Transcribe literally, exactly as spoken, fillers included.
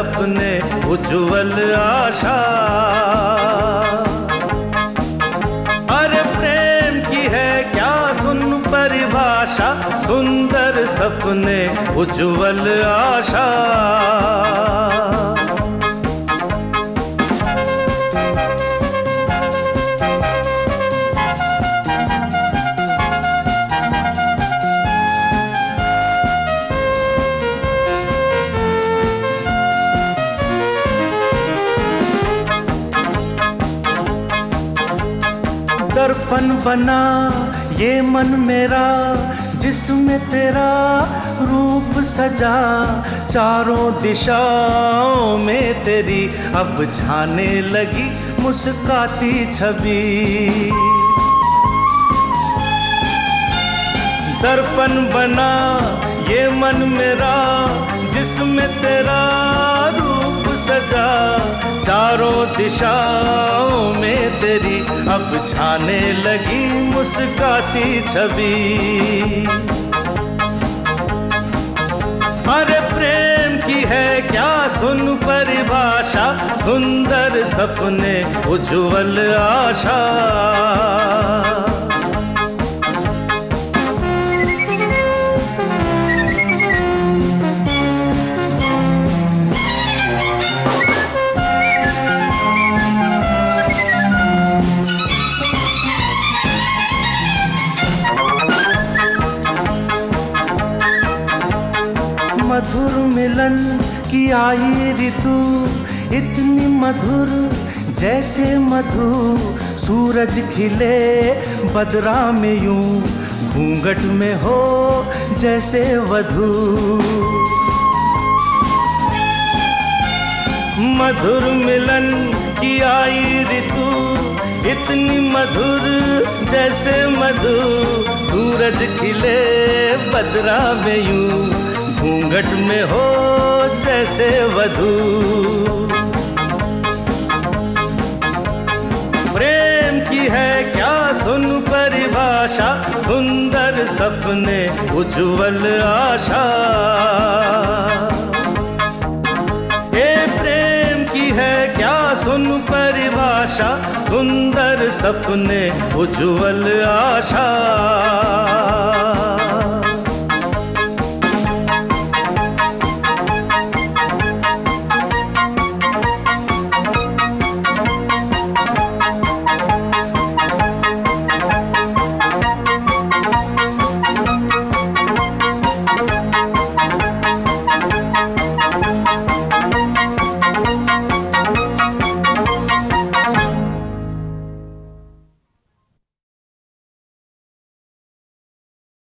सपने उज्ज्वल आशा। अरे प्रेम की है क्या सुन परिभाषा, सुंदर सपने उज्ज्वल आशा। दर्पण बना ये मन मेरा जिसमें तेरा रूप सजा, चारों दिशाओं में तेरी अब छाने लगी मुस्काती छवि। दर्पण बना ये मन मेरा जिसमें तेरा रूप सजा, चारों दिशाओं में तेरी अब छाने लगी मुस्काती छवि। अरे प्रेम की है क्या सुन परिभाषा, सुंदर सपने उज्ज्वल आशा। मधुर मिलन की आई ऋतु, इतनी मधुर जैसे मधु, सूरज खिले बदरा में यूं घूंघट में हो जैसे वधू। मधुर मिलन की आई ऋतु, इतनी मधुर जैसे मधु, सूरज खिले बदरा में यूं घूंघट में हो जैसे वधू। प्रेम की है क्या सुन परिभाषा, सुंदर सपने उज्ज्वल आशा। ये प्रेम की है क्या सुन परिभाषा, सुंदर सपने उज्ज्वल आशा।